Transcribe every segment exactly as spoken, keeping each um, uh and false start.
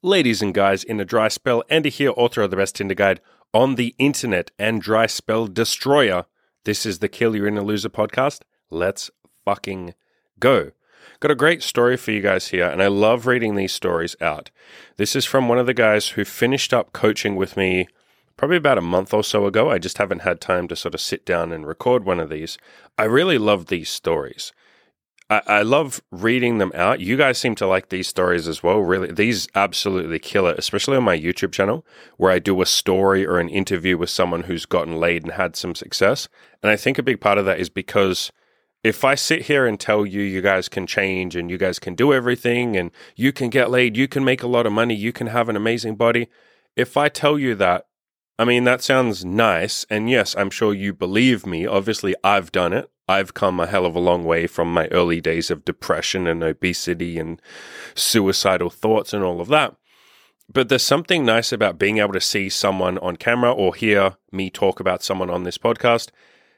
Ladies and guys in a dry spell, Andy here, author of the best Tinder guide on the internet and dry spell destroyer. This is the Kill You're in a Loser podcast. Let's fucking go. Got a great story for you guys here, and I love reading these stories out. This is from one of the guys who finished up coaching with me probably about a month or so ago. I just haven't had time to sort of sit down and record one of these. I really love these stories. I, I love reading them out. You guys seem to like these stories as well. Really, these absolutely kill it, especially on my YouTube channel, where I do a story or an interview with someone who's gotten laid and had some success. And I think a big part of that is because if I sit here and tell you, you guys can change and you guys can do everything and you can get laid, you can make a lot of money, you can have an amazing body. If I tell you that, I mean, that sounds nice. And yes, I'm sure you believe me. Obviously, I've done it. I've come a hell of a long way from my early days of depression and obesity and suicidal thoughts and all of that. But there's something nice about being able to see someone on camera or hear me talk about someone on this podcast.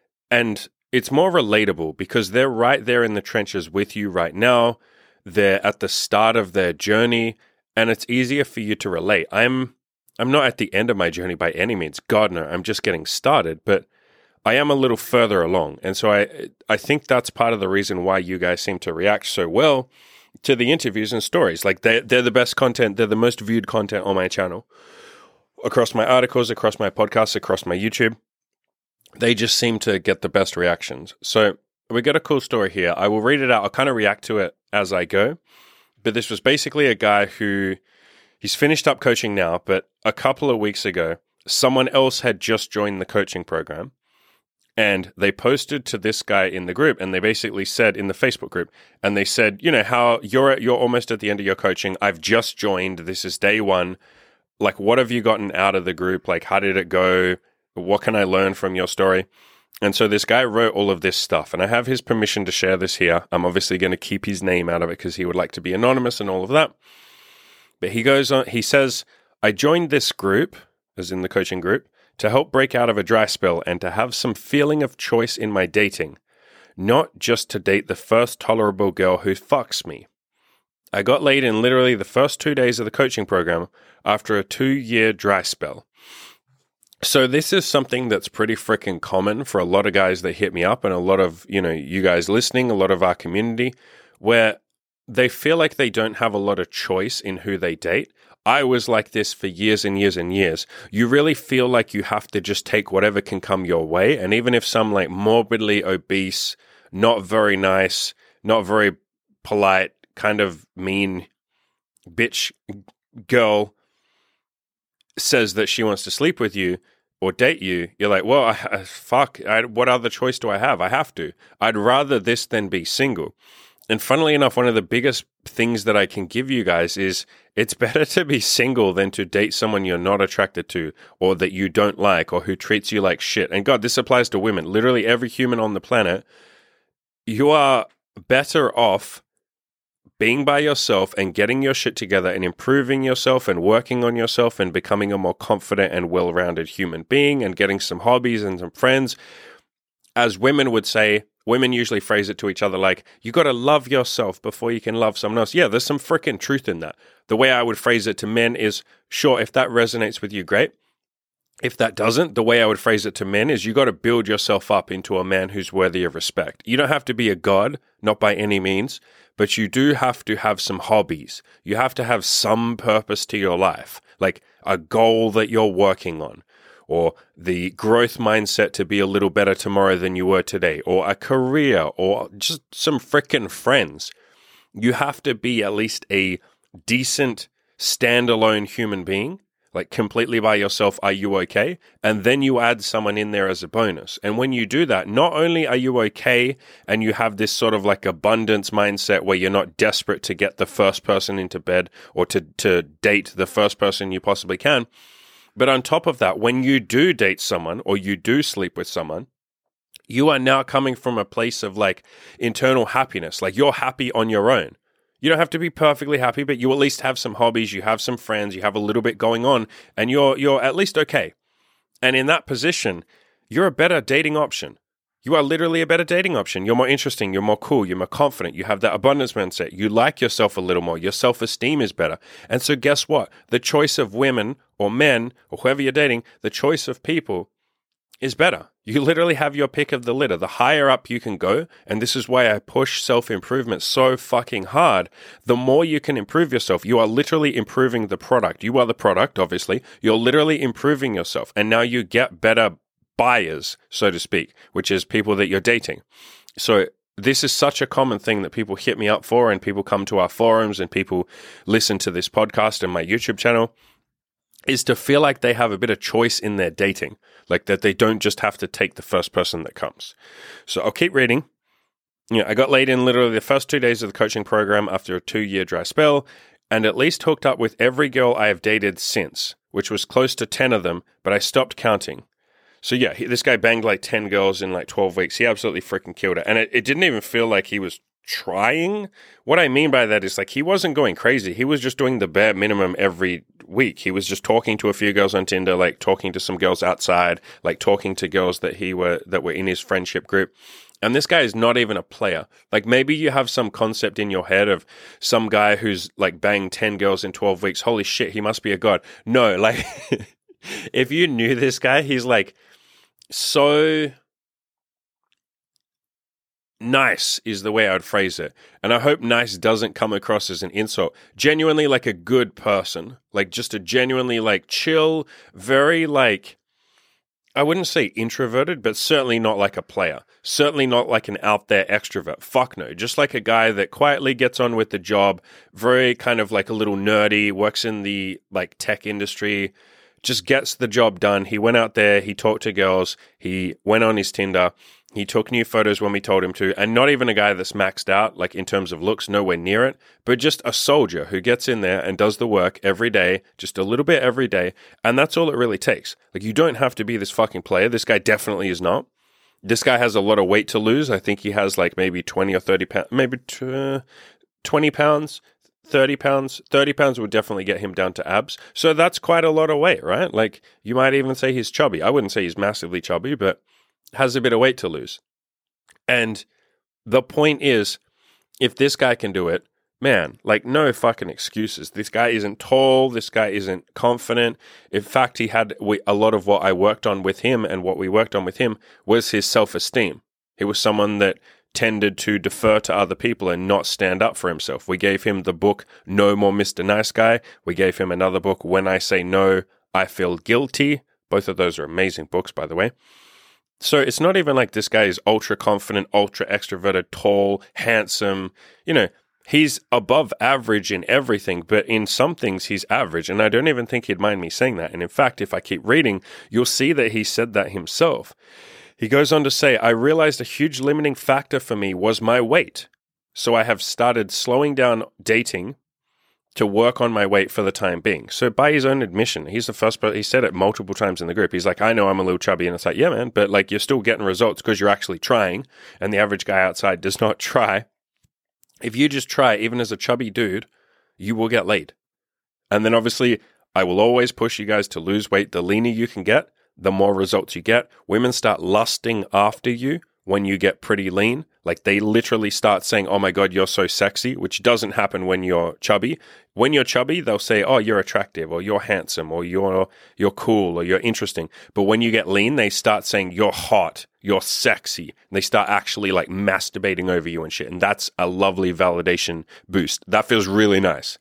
And it's more relatable because they're right there in the trenches with you right now. They're at the start of their journey, and it's easier for you to relate. I'm I'm not at the end of my journey by any means. God, no, I'm just getting started, but I am a little further along. And so I I think that's part of the reason why you guys seem to react so well to the interviews and stories. Like they they're the best content, they're the most viewed content on my channel. Across my articles, across my podcasts, across my YouTube. They just seem to get the best reactions. So we got a cool story here. I will read it out. I'll kind of react to it as I go. But this was basically a guy who, he's finished up coaching now, but a couple of weeks ago, someone else had just joined the coaching program. And they posted to this guy in the group, and they basically said in the Facebook group, and they said, you know, how you're you're almost at the end of your coaching. I've just joined. This is day one. Like, what have you gotten out of the group? Like, how did it go? What can I learn from your story? And so this guy wrote all of this stuff, and I have his permission to share this here. I'm obviously going to keep his name out of it because he would like to be anonymous and all of that. But he goes on, he says, I joined this group, as in the coaching group, to help break out of a dry spell and to have some feeling of choice in my dating, not just to date the first tolerable girl who fucks me. I got laid in literally the first two days of the coaching program after a two-year dry spell. So this is something that's pretty freaking common for a lot of guys that hit me up and a lot of, you know, you guys listening, a lot of our community, where they feel like they don't have a lot of choice in who they date. I was like this for years and years and years. You really feel like you have to just take whatever can come your way. And even if some like morbidly obese, not very nice, not very polite, kind of mean bitch girl says that she wants to sleep with you or date you, you're like, well, I, I, fuck, I, what other choice do I have? I have to. I'd rather this than be single. And funnily enough, one of the biggest things that I can give you guys is it's better to be single than to date someone you're not attracted to or that you don't like or who treats you like shit. And God, this applies to women. Literally every human on the planet. You are better off being by yourself and getting your shit together and improving yourself and working on yourself and becoming a more confident and well-rounded human being and getting some hobbies and some friends. As women would say, women usually phrase it to each other like, you got to love yourself before you can love someone else. Yeah, there's some freaking truth in that. The way I would phrase it to men is, sure, if that resonates with you, great. If that doesn't, the way I would phrase it to men is you got to build yourself up into a man who's worthy of respect. You don't have to be a god, not by any means, but you do have to have some hobbies. You have to have some purpose to your life, like a goal that you're working on, or the growth mindset to be a little better tomorrow than you were today, or a career, or just some frickin' friends. You have to be at least a decent standalone human being, like completely by yourself. Are you okay? And then you add someone in there as a bonus. And when you do that, not only are you okay and you have this sort of like abundance mindset where you're not desperate to get the first person into bed or to, to date the first person you possibly can, but on top of that, when you do date someone or you do sleep with someone, you are now coming from a place of like internal happiness. Like you're happy on your own. You don't have to be perfectly happy, but you at least have some hobbies, you have some friends, you have a little bit going on, and you're you're at least okay. And in that position, you're a better dating option. You are literally a better dating option. You're more interesting. You're more cool. You're more confident. You have that abundance mindset. You like yourself a little more. Your self-esteem is better. And so guess what? The choice of women or men or whoever you're dating, the choice of people is better. You literally have your pick of the litter. The higher up you can go, and this is why I push self-improvement so fucking hard, the more you can improve yourself. You are literally improving the product. You are the product, obviously. You're literally improving yourself. And now you get better buyers, so to speak, which is people that you're dating. So this is such a common thing that people hit me up for, and people come to our forums and people listen to this podcast and my YouTube channel, is to feel like they have a bit of choice in their dating, like that they don't just have to take the first person that comes. So I'll keep reading. You know, I got laid in literally the first two days of the coaching program after a two-year dry spell, and at least hooked up with every girl I have dated since, which was close to ten of them, but I stopped counting. So yeah, he, this guy banged like ten girls in like twelve weeks. He absolutely freaking killed it. And it, it didn't even feel like he was trying. What I mean by that is like he wasn't going crazy. He was just doing the bare minimum every week. He was just talking to a few girls on Tinder, like talking to some girls outside, like talking to girls that he were that were in his friendship group. And this guy is not even a player. Like maybe you have some concept in your head of some guy who's like banged ten girls in twelve weeks. Holy shit, he must be a god. No, like if you knew this guy, he's like so nice is the way I would phrase it. And I hope nice doesn't come across as an insult. Genuinely like a good person. Like just a genuinely like chill, very like, I wouldn't say introverted, but certainly not like a player. Certainly not like an out there extrovert. Fuck no. Just like a guy that quietly gets on with the job, very kind of like a little nerdy, works in the like tech industry, just gets the job done. He went out there, he talked to girls, he went on his Tinder, he took new photos when we told him to, and not even a guy that's maxed out, like in terms of looks, nowhere near it, but just a soldier who gets in there and does the work every day, just a little bit every day, and that's all it really takes. Like, you don't have to be this fucking player. This guy definitely is not. This guy has a lot of weight to lose. I think he has like maybe twenty or thirty pounds, maybe twenty pounds, thirty pounds. thirty pounds would definitely get him down to abs. So that's quite a lot of weight, right? Like, you might even say he's chubby. I wouldn't say he's massively chubby, but has a bit of weight to lose. And the point is, if this guy can do it, man, like no fucking excuses. This guy isn't tall. This guy isn't confident. In fact, he had we, a lot of what I worked on with him and what we worked on with him was his self-esteem. He was someone that tended to defer to other people and not stand up for himself. We gave him the book, No More Mister Nice Guy. We gave him another book, When I Say No, I Feel Guilty. Both of those are amazing books, by the way. So it's not even like this guy is ultra confident, ultra extroverted, tall, handsome. You know, he's above average in everything, but in some things he's average. And I don't even think he'd mind me saying that. And in fact, if I keep reading, you'll see that he said that himself. He goes on to say, I realized a huge limiting factor for me was my weight. So I have started slowing down dating to work on my weight for the time being. So by his own admission, he's the first person, he said it multiple times in the group. He's like, I know I'm a little chubby. And it's like, yeah, man, but like you're still getting results because you're actually trying. And the average guy outside does not try. If you just try, even as a chubby dude, you will get laid. And then obviously, I will always push you guys to lose weight. The leaner you can get, the more results you get. Women start lusting after you when you get pretty lean. Like they literally start saying, oh my God, you're so sexy, which doesn't happen when you're chubby. When you're chubby, they'll say, oh, you're attractive, or you're handsome, or you're you're cool, or you're interesting. But when you get lean, they start saying, you're hot, you're sexy. And they start actually like masturbating over you and shit. And that's a lovely validation boost. That feels really nice.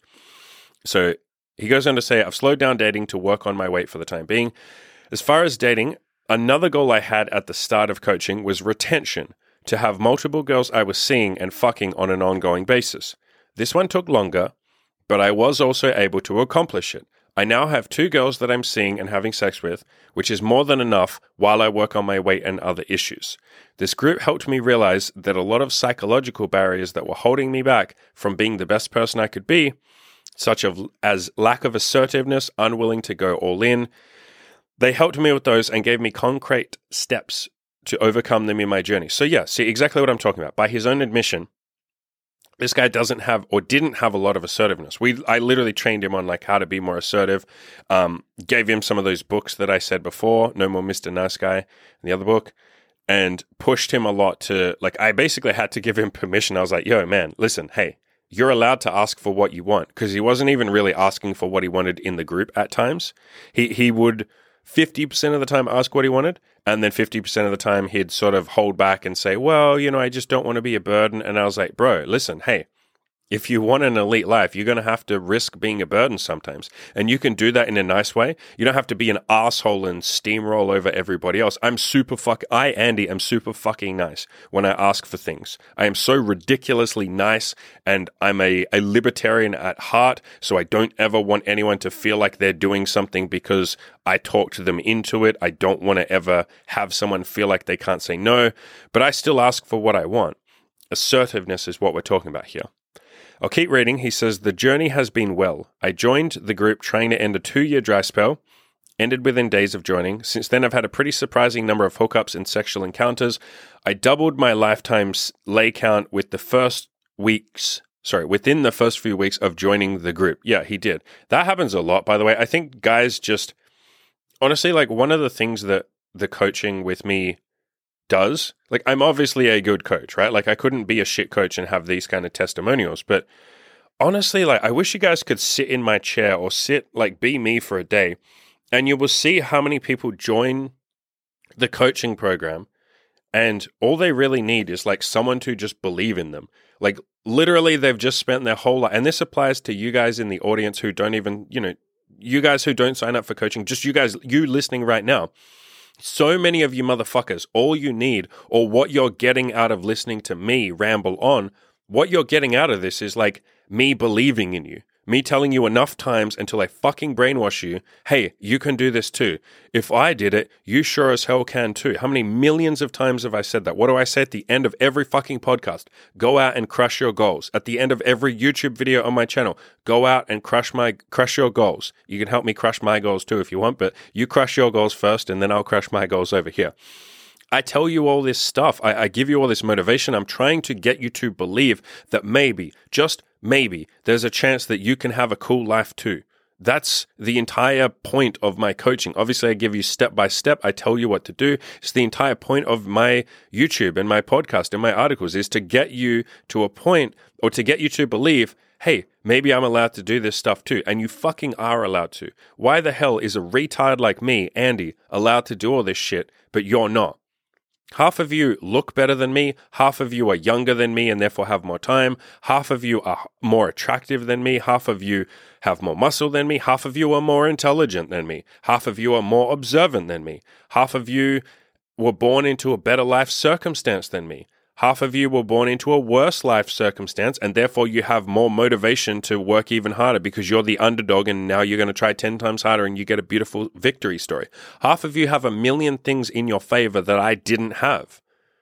So he goes on to say, I've slowed down dating to work on my weight for the time being. As far as dating, another goal I had at the start of coaching was retention, to have multiple girls I was seeing and fucking on an ongoing basis. This one took longer, but I was also able to accomplish it. I now have two girls that I'm seeing and having sex with, which is more than enough while I work on my weight and other issues. This group helped me realize that a lot of psychological barriers that were holding me back from being the best person I could be, such as lack of assertiveness, unwilling to go all in, they helped me with those and gave me concrete steps to overcome them in my journey. So yeah, see exactly what I'm talking about. By his own admission, this guy doesn't have or didn't have a lot of assertiveness. We, I literally trained him on like how to be more assertive. Um, gave him some of those books that I said before, No More Mister Nice Guy, and the other book. and pushed him a lot to, like, I basically had to give him permission. I was like, yo, man, listen, hey, you're allowed to ask for what you want, because he wasn't even really asking for what he wanted in the group at times. He he would fifty percent of the time ask what he wanted, and then fifty percent of the time he'd sort of hold back and say, well, you know, I just don't want to be a burden. And I was like, bro, listen, hey, if you want an elite life, you're going to have to risk being a burden sometimes. And you can do that in a nice way. You don't have to be an asshole and steamroll over everybody else. I'm super fuck. I, Andy, am super fucking nice when I ask for things. I am so ridiculously nice, and I'm a, a libertarian at heart, so I don't ever want anyone to feel like they're doing something because I talked them into it. I don't want to ever have someone feel like they can't say no, but I still ask for what I want. Assertiveness is what we're talking about here. I'll keep reading. He says, the journey has been well. I joined the group trying to end a two-year dry spell, ended within days of joining. Since then, I've had a pretty surprising number of hookups and sexual encounters. I doubled my lifetime lay count with the first weeks, sorry, within the first few weeks of joining the group. Yeah, he did. That happens a lot, by the way. I think guys just, honestly, like one of the things that the coaching with me does, like, I'm obviously a good coach, right? Like, I couldn't be a shit coach and have these kind of testimonials, but honestly, like, I wish you guys could sit in my chair or sit, like, be me for a day, and you will see how many people join the coaching program, and all they really need is, like, someone to just believe in them. Like, literally, they've just spent their whole life, and this applies to you guys in the audience who don't even, you know, you guys who don't sign up for coaching, just you guys, you listening right now. So many of you motherfuckers, all you need, or what you're getting out of listening to me ramble on, what you're getting out of this is like me believing in you. Me telling you enough times until I fucking brainwash you, hey, you can do this too. If I did it, you sure as hell can too. How many millions of times have I said that? What do I say at the end of every fucking podcast? Go out and crush your goals. At the end of every YouTube video on my channel, go out and crush my crush your goals. You can help me crush my goals too if you want, but you crush your goals first and then I'll crush my goals over here. I tell you all this stuff. I, I give you all this motivation. I'm trying to get you to believe that maybe, just maybe, there's a chance that you can have a cool life too. That's the entire point of my coaching. Obviously, I give you step by step. I tell you what to do. It's the entire point of my YouTube and my podcast and my articles is to get you to a point, or to get you to believe, hey, maybe I'm allowed to do this stuff too. And you fucking are allowed to. Why the hell is a retard like me, Andy, allowed to do all this shit, but you're not? Half of you look better than me, half of you are younger than me and therefore have more time, half of you are more attractive than me, half of you have more muscle than me, half of you are more intelligent than me, half of you are more observant than me, half of you were born into a better life circumstance than me, half of you were born into a worse life circumstance, and therefore you have more motivation to work even harder because you're the underdog and now you're going to try ten times harder and you get a beautiful victory story. Half of you have a million things in your favor that I didn't have.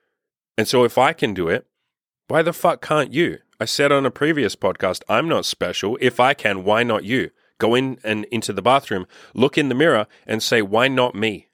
And so if I can do it, why the fuck can't you? I said on a previous podcast, I'm not special. If I can, why not you? Go in and into the bathroom, look in the mirror and say, why not me?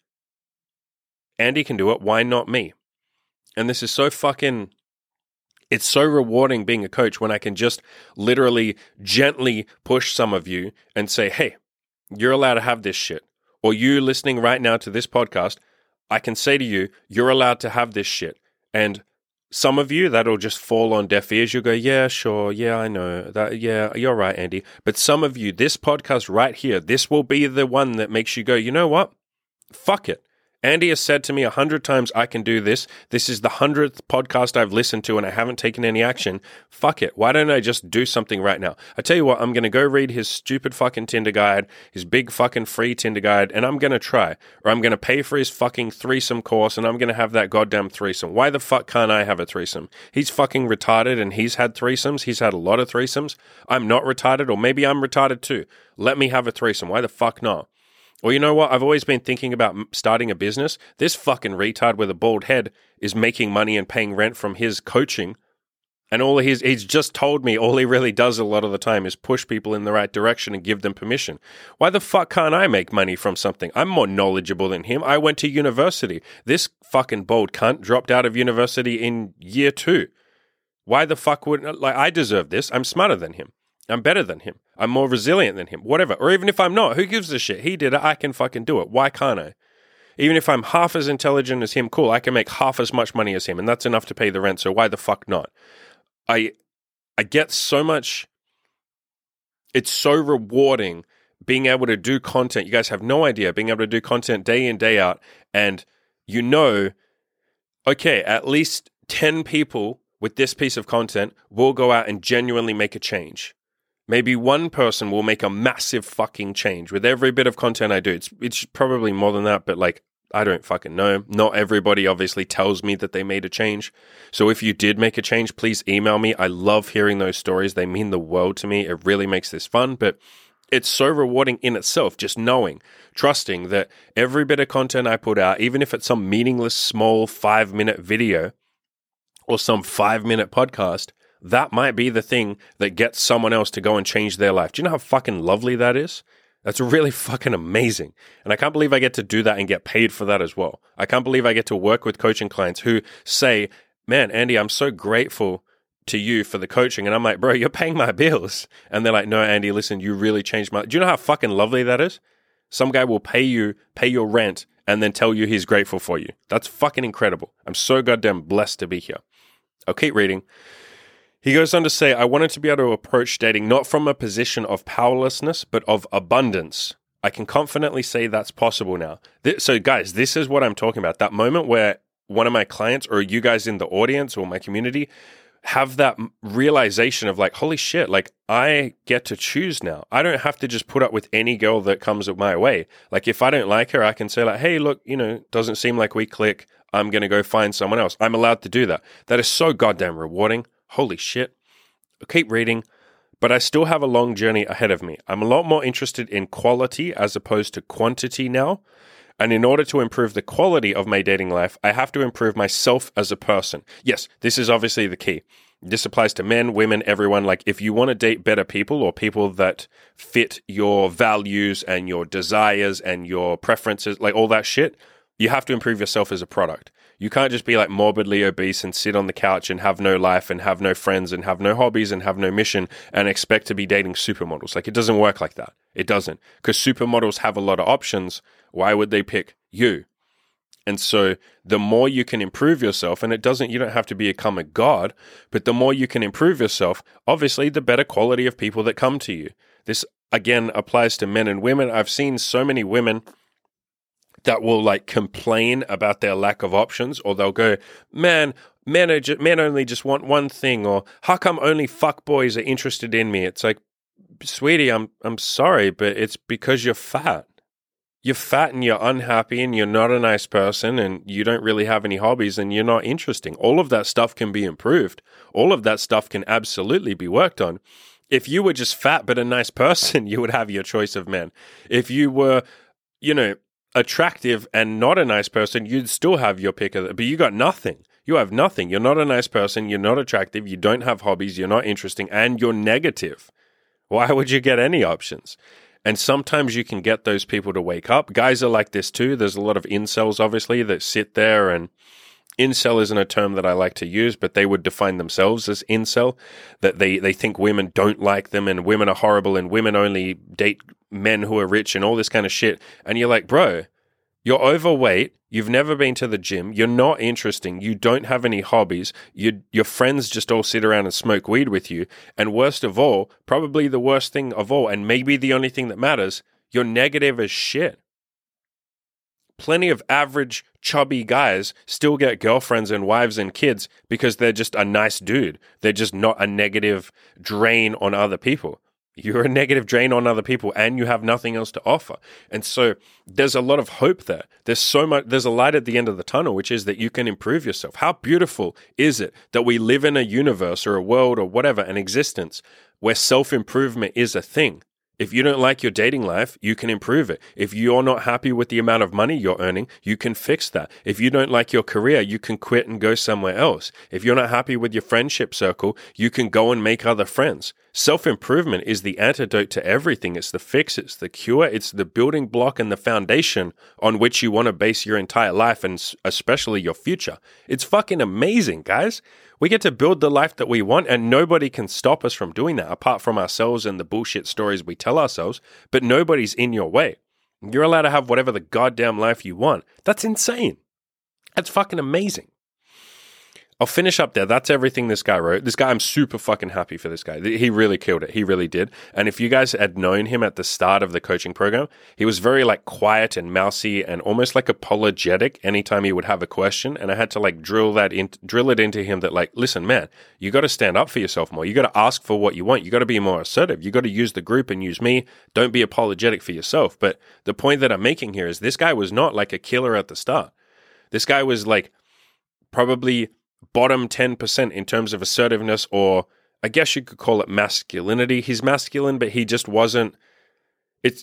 Andy can do it. Why not me? And this is so fucking, it's so rewarding being a coach when I can just literally gently push some of you and say, hey, you're allowed to have this shit. Or you listening right now to this podcast, I can say to you, you're allowed to have this shit. And some of you, that'll just fall on deaf ears. You'll go, yeah, sure. Yeah, I know that. Yeah, you're right, Andy. But some of you, this podcast right here, this will be the one that makes you go, you know what? Fuck it. Andy has said to me a hundred times, I can do this. This is the hundredth podcast I've listened to and I haven't taken any action. Fuck it. Why don't I just do something right now? I tell you what, I'm going to go read his stupid fucking Tinder guide, his big fucking free Tinder guide, and I'm going to try. Or I'm going to pay for his fucking threesome course and I'm going to have that goddamn threesome. Why the fuck can't I have a threesome? He's fucking retarded and he's had threesomes. He's had a lot of threesomes. I'm not retarded, or maybe I'm retarded too. Let me have a threesome. Why the fuck not? Or you know what? I've always been thinking about starting a business. This fucking retard with a bald head is making money and paying rent from his coaching. And all he's, he's just told me all he really does a lot of the time is push people in the right direction and give them permission. Why the fuck can't I make money from something? I'm more knowledgeable than him. I went to university. This fucking bald cunt dropped out of university in year two. Why the fuck would, like, I deserve this. I'm smarter than him. I'm better than him. I'm more resilient than him. Whatever. Or even if I'm not, who gives a shit? He did it. I can fucking do it. Why can't I? Even if I'm half as intelligent as him, cool, I can make half as much money as him, and that's enough to pay the rent, so why the fuck not? I I get so much, it's so rewarding being able to do content. You guys have no idea, being able to do content day in, day out, and you know, okay, at least ten people with this piece of content will go out and genuinely make a change. Maybe one person will make a massive fucking change with every bit of content I do. It's it's probably more than that, but like, I don't fucking know. Not everybody obviously tells me that they made a change. So if you did make a change, please email me. I love hearing those stories. They mean the world to me. It really makes this fun, but it's so rewarding in itself, just knowing, trusting that every bit of content I put out, even if it's some meaningless, small five-minute video or some five-minute podcast, that might be the thing that gets someone else to go and change their life. Do you know how fucking lovely that is? That's really fucking amazing. And I can't believe I get to do that and get paid for that as well. I can't believe I get to work with coaching clients who say, man, Andy, I'm so grateful to you for the coaching. And I'm like, bro, you're paying my bills. And they're like, no, Andy, listen, you really changed my... Do you know how fucking lovely that is? Some guy will pay you, pay your rent, and then tell you he's grateful for you. That's fucking incredible. I'm so goddamn blessed to be here. I'll keep reading. He goes on to say, I wanted to be able to approach dating not from a position of powerlessness, but of abundance. I can confidently say that's possible now. Th- so guys, this is what I'm talking about. That moment where one of my clients or you guys in the audience or my community have that realization of like, holy shit, like I get to choose now. I don't have to just put up with any girl that comes my way. Like if I don't like her, I can say like, hey, look, you know, doesn't seem like we click. I'm going to go find someone else. I'm allowed to do that. That is so goddamn rewarding. Holy shit. I'll keep reading, but I still have a long journey ahead of me. I'm a lot more interested in quality as opposed to quantity now. And in order to improve the quality of my dating life, I have to improve myself as a person. Yes, this is obviously the key. This applies to men, women, everyone. Like if you want to date better people or people that fit your values and your desires and your preferences, like all that shit, you have to improve yourself as a product. You can't just be like morbidly obese and sit on the couch and have no life and have no friends and have no hobbies and have no mission and expect to be dating supermodels. Like it doesn't work like that. It doesn't. Because supermodels have a lot of options. Why would they pick you? And so the more you can improve yourself, and it doesn't, you don't have to become a god, but the more you can improve yourself, obviously the better quality of people that come to you. This again applies to men and women. I've seen so many women that will like complain about their lack of options, or they'll go, man, men, are ju- men only just want one thing, or how come only fuckboys are interested in me? It's like, sweetie, I'm I'm sorry, but it's because you're fat. You're fat and you're unhappy and you're not a nice person and you don't really have any hobbies and you're not interesting. All of that stuff can be improved. All of that stuff can absolutely be worked on. If you were just fat but a nice person, you would have your choice of men. If you were, you know, attractive and not a nice person, you'd still have your pick of it. But you got nothing. You have nothing. You're not a nice person. You're not attractive. You don't have hobbies. You're not interesting. And you're negative. Why would you get any options? And sometimes you can get those people to wake up. Guys are like this too. There's a lot of incels, obviously, that sit there, and incel isn't a term that I like to use, but they would define themselves as incel, that they, they think women don't like them and women are horrible and women only date men who are rich and all this kind of shit. And you're like, bro, you're overweight. You've never been to the gym. You're not interesting. You don't have any hobbies. You, your friends just all sit around and smoke weed with you. And worst of all, probably the worst thing of all, and maybe the only thing that matters, you're negative as shit. Plenty of average, chubby guys still get girlfriends and wives and kids because they're just a nice dude. They're just not a negative drain on other people. You're a negative drain on other people and you have nothing else to offer. And so there's a lot of hope there. There's so much, there's a light at the end of the tunnel, which is that you can improve yourself. How beautiful is it that we live in a universe or a world or whatever, an existence where self-improvement is a thing? If you don't like your dating life, you can improve it. If you're not happy with the amount of money you're earning, you can fix that. If you don't like your career, you can quit and go somewhere else. If you're not happy with your friendship circle, you can go and make other friends. Self-improvement is the antidote to everything. It's the fix, it's the cure, it's the building block and the foundation on which you want to base your entire life and especially your future. It's fucking amazing, guys. We get to build the life that we want and nobody can stop us from doing that apart from ourselves and the bullshit stories we tell ourselves, but nobody's in your way. You're allowed to have whatever the goddamn life you want. That's insane. That's fucking amazing. I'll finish up there. That's everything this guy wrote. This guy, I'm super fucking happy for this guy. He really killed it. He really did. And if you guys had known him at the start of the coaching program, he was very like quiet and mousy and almost like apologetic anytime he would have a question. And I had to like drill that in, drill it into him that like, listen, man, you got to stand up for yourself more. You got to ask for what you want. You got to be more assertive. You got to use the group and use me. Don't be apologetic for yourself. But the point that I'm making here is this guy was not like a killer at the start. This guy was like probably bottom ten percent in terms of assertiveness, or I guess you could call it masculinity. He's masculine, but he just wasn't. It's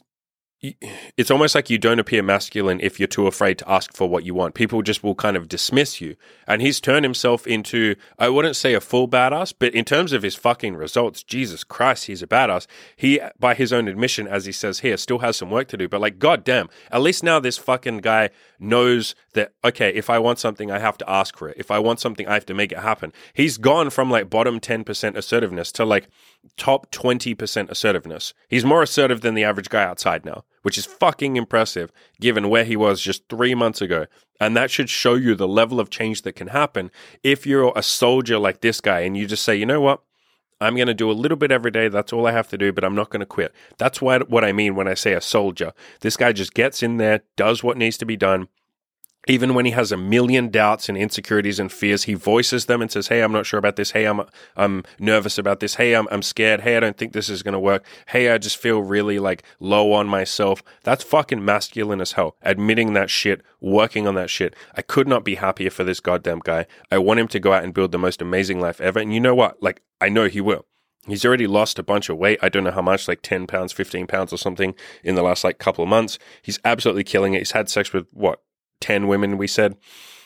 it's almost like you don't appear masculine if you're too afraid to ask for what you want. People just will kind of dismiss you. And he's turned himself into, I wouldn't say a full badass, but in terms of his fucking results, Jesus Christ, he's a badass. He, by his own admission, as he says here, still has some work to do. But like, goddamn, at least now this fucking guy knows that, okay, if I want something, I have to ask for it. If I want something, I have to make it happen. He's gone from like bottom ten percent assertiveness to like top twenty percent assertiveness. He's more assertive than the average guy outside now, which is fucking impressive given where he was just three months ago. And that should show you the level of change that can happen if you're a soldier like this guy and you just say, you know what? I'm going to do a little bit every day. That's all I have to do, but I'm not going to quit. That's what, what I mean when I say a soldier. This guy just gets in there, does what needs to be done. Even when he has a million doubts and insecurities and fears, he voices them and says, hey, I'm not sure about this. Hey, I'm I'm nervous about this. Hey, I'm I'm scared. Hey, I don't think this is going to work. Hey, I just feel really like low on myself. That's fucking masculine as hell. Admitting that shit, working on that shit. I could not be happier for this goddamn guy. I want him to go out and build the most amazing life ever. And you know what? Like, I know he will. He's already lost a bunch of weight. I don't know how much, like ten pounds, fifteen pounds or something in the last like couple of months. He's absolutely killing it. He's had sex with what? ten women, we said.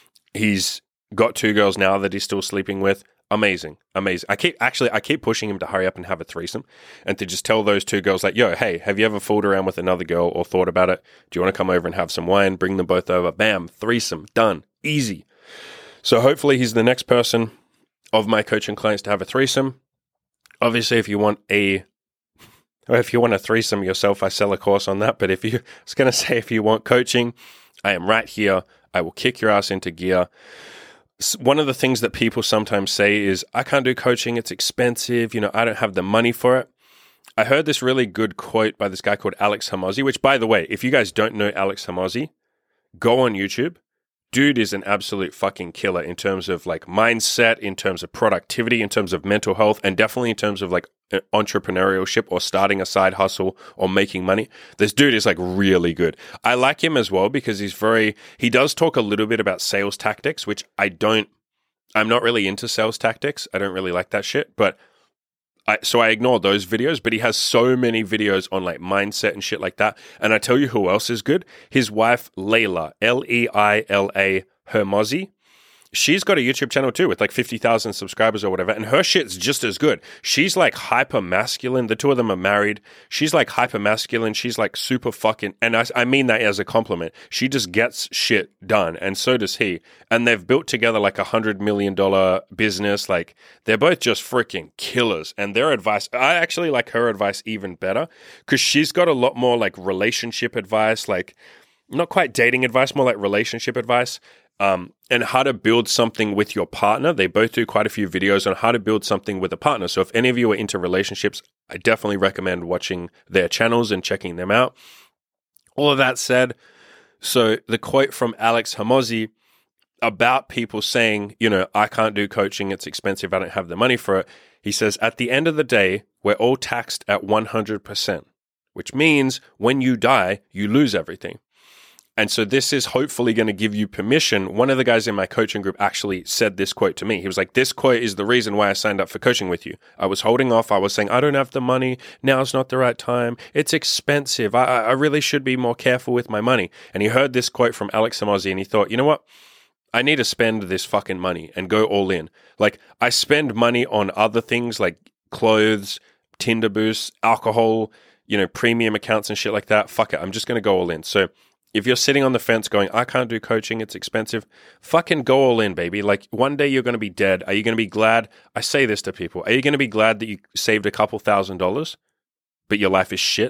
He's got two girls now that he's still sleeping with. Amazing. Amazing. I keep, actually, I keep pushing him to hurry up and have a threesome and to just tell those two girls like, yo, hey, have you ever fooled around with another girl or thought about it? Do you want to come over and have some wine? Bring them both over. Bam. Threesome. Done. Easy. So hopefully he's the next person of my coaching clients to have a threesome. Obviously, if you want a or if you want a threesome yourself, I sell a course on that. But if you, I was going to say, if you want coaching, I am right here. I will kick your ass into gear. One of the things that people sometimes say is, I can't do coaching. It's expensive. You know, I don't have the money for it. I heard this really good quote by this guy called Alex Hormozi, which, by the way, if you guys don't know Alex Hormozi, go on YouTube. Dude is an absolute fucking killer in terms of like mindset, in terms of productivity, in terms of mental health, and definitely in terms of like entrepreneurship or starting a side hustle or making money. This dude is like really good. I like him as well because he's very, he does talk a little bit about sales tactics, which I don't, I'm not really into sales tactics. I don't really like that shit, but I, so I ignore those videos, but he has so many videos on like mindset and shit like that. And I tell you who else is good. His wife, Leila, L E I L A Hormozi. She's got a YouTube channel too with like fifty thousand subscribers or whatever. And her shit's just as good. She's like hyper masculine. The two of them are married. She's like hyper masculine. She's like super fucking, and I, I mean that as a compliment. She just gets shit done. And so does he. And they've built together like a hundred million dollar business. Like they're both just freaking killers. And their advice, I actually like her advice even better because she's got a lot more like relationship advice, like not quite dating advice, more like relationship advice. Um, and how to build something with your partner. They both do quite a few videos on how to build something with a partner. So if any of you are into relationships, I definitely recommend watching their channels and checking them out. All of that said, so the quote from Alex Hormozi about people saying, you know, I can't do coaching, it's expensive, I don't have the money for it. He says, at the end of the day, we're all taxed at one hundred percent, which means when you die, you lose everything. And so this is hopefully going to give you permission. One of the guys in my coaching group actually said this quote to me. He was like, this quote is the reason why I signed up for coaching with you. I was holding off. I was saying, I don't have the money. Now's not the right time. It's expensive. I, I really should be more careful with my money. And he heard this quote from Alex Hormozi and he thought, you know what? I need to spend this fucking money and go all in. Like I spend money on other things like clothes, Tinder boosts, alcohol, you know, premium accounts and shit like that. Fuck it. I'm just going to go all in. So if you're sitting on the fence going, I can't do coaching, it's expensive, fucking go all in, baby. Like one day you're going to be dead. Are you going to be glad? I say this to people. Are you going to be glad that you saved a couple thousand dollars, but your life is shit?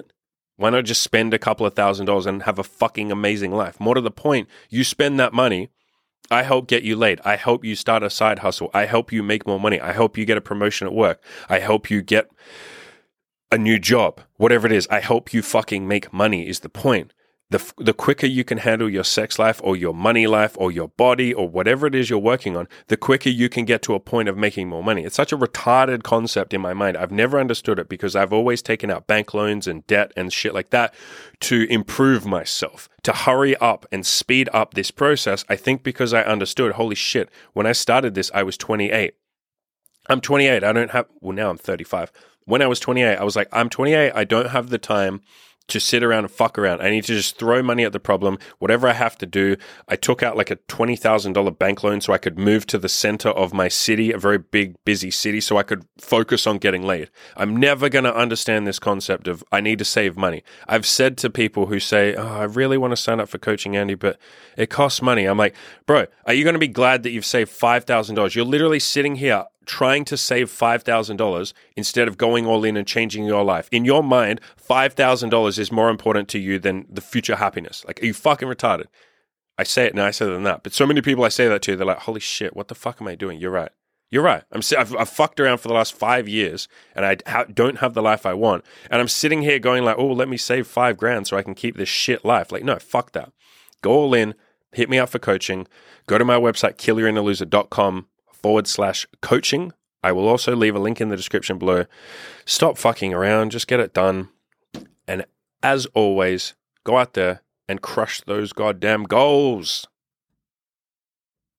Why not just spend a couple of thousand dollars and have a fucking amazing life? More to the point, you spend that money, I help get you laid. I help you start a side hustle. I help you make more money. I help you get a promotion at work. I help you get a new job. Whatever it is, I help you fucking make money is the point. The, the quicker you can handle your sex life or your money life or your body or whatever it is you're working on, the quicker you can get to a point of making more money. It's such a retarded concept in my mind. I've never understood it because I've always taken out bank loans and debt and shit like that to improve myself, to hurry up and speed up this process. I think because I understood, holy shit, when I started this, I was twenty-eight. I'm twenty-eight. I don't have, well, now I'm thirty-five. When I was twenty-eight, I was like, I'm twenty-eight. I don't have the time to sit around and fuck around. I need to just throw money at the problem, whatever I have to do. I took out like a twenty thousand dollars bank loan so I could move to the center of my city, a very big, busy city, so I could focus on getting laid. I'm never going to understand this concept of I need to save money. I've said to people who say, oh, I really want to sign up for Coaching Andy, but it costs money. I'm like, bro, are you going to be glad that you've saved five thousand dollars? You're literally sitting here trying to save five thousand dollars instead of going all in and changing your life. In your mind, five thousand dollars is more important to you than the future happiness. Like, are you fucking retarded? I say it nicer than that. But so many people I say that to, they're like, holy shit, what the fuck am I doing? You're right. You're right. I'm, I've, I've fucked around for the last five years and I ha- don't have the life I want. And I'm sitting here going like, oh, let me save five grand so I can keep this shit life. Like, no, fuck that. Go all in. Hit me up for coaching. Go to my website, kill your inner loser dot com forward slash coaching. I will also leave a link in the description below. Stop fucking around. Just get it done. And as always, go out there and crush those goddamn goals.